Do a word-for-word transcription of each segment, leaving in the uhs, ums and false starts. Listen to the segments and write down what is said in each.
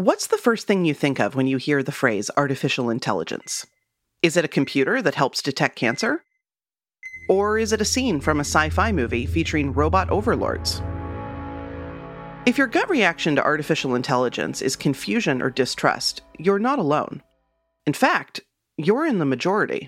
What's the first thing you think of when you hear the phrase artificial intelligence? Is it a computer that helps detect cancer? Or is it a scene from a sci-fi movie featuring robot overlords? If your gut reaction to artificial intelligence is confusion or distrust, you're not alone. In fact, you're in the majority.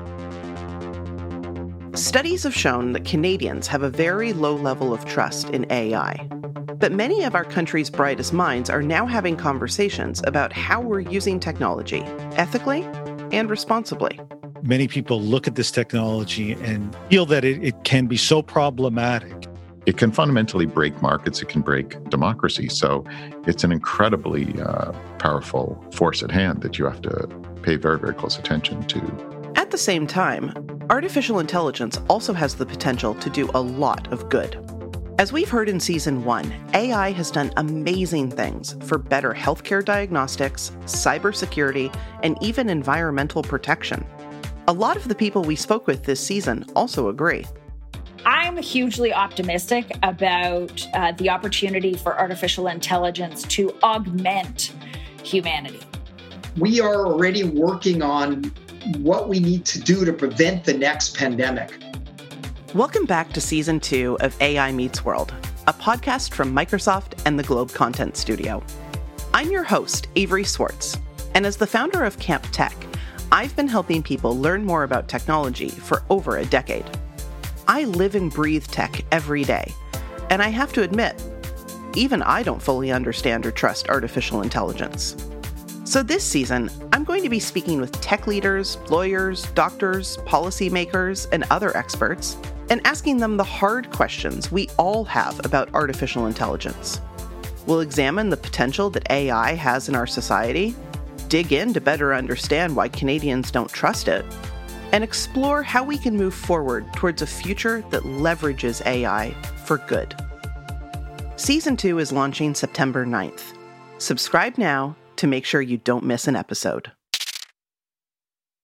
Studies have shown that Canadians have a very low level of trust in A I. But many of our country's brightest minds are now having conversations about how we're using technology ethically and responsibly. Many people look at this technology and feel that it, it can be so problematic. It can fundamentally break markets. It can break democracy. So it's an incredibly uh, powerful force at hand that you have to pay very, very close attention to. At the same time, artificial intelligence also has the potential to do a lot of good. As we've heard in Season one, A I has done amazing things for better healthcare diagnostics, cybersecurity, and even environmental protection. A lot of the people we spoke with this season also agree. I'm hugely optimistic about uh, the opportunity for artificial intelligence to augment humanity. We are already working on what we need to do to prevent the next pandemic. Welcome back to Season two of A I Meets World, a podcast from Microsoft and the Globe Content Studio. I'm your host, Avery Swartz, and as the founder of Camp Tech, I've been helping people learn more about technology for over a decade. I live and breathe tech every day, and I have to admit, even I don't fully understand or trust artificial intelligence. So this season, I'm going to be speaking with tech leaders, lawyers, doctors, policymakers, and other experts, and asking them the hard questions we all have about artificial intelligence. We'll examine the potential that A I has in our society, dig in to better understand why Canadians don't trust it, and explore how we can move forward towards a future that leverages A I for good. Season two is launching September ninth. Subscribe now to make sure you don't miss an episode.